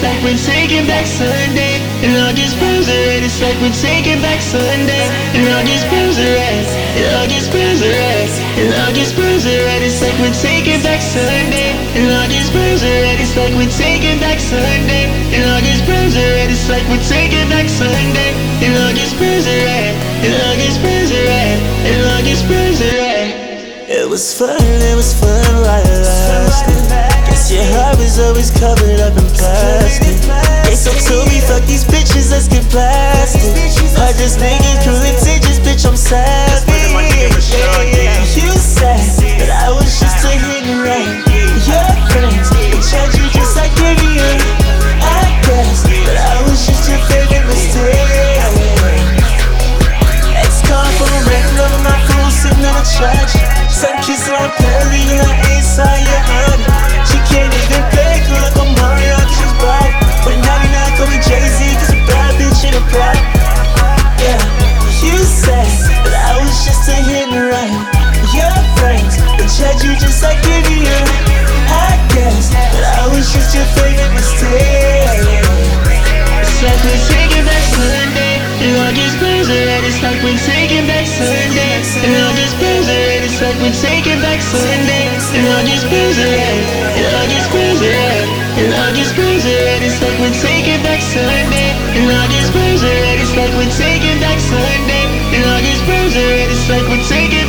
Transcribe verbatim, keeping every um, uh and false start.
it's like we're taking back Sunday. And all just feels alright, it's like we're taking back Sunday. And all just feels alright, it all just feels alright. And all just feels alright, it's like we're taking back Sunday. And all just feels alright, it's like we're taking back Sunday. And all just feels alright, it's like we're taking back Sunday. And all just feels alright, it all just feels alright. And all just feels alright. It was fun, it was fun while it lasted. Guess your heart was always covered up in plastic. They so told me, fuck these bitches, let's get plastic. Heart just niggas, true litigious, bitch, I'm savage. You said that I was just a hit and run. Your friends, they judge you just like Vivian. I guess that I was just your favorite mistake. Ex-con from a random, my crew sitting in a church. Sun kissing on Perry and I ain't saw your honey. She can't even play cool like a Mario, she's bright. But ninety-nine call me Jay-Z, cause a bad bitch in a pride. Yeah, you said that I was just a hit and run. Your friends, they judge you just like Vivian. I guess that I was just your favorite mistake. It's like we're taking back Sunday. And all just feels alright, it's like we're taking back Sunday. And all just feels alright, it's like we're taking back Sunday. And all just feels alright, it all just feels alright. And all just feels alright, it's like we're taking back Sunday. And all just feels alright, it's like we're taking back Sunday. And all just feels alright, it's like we're taking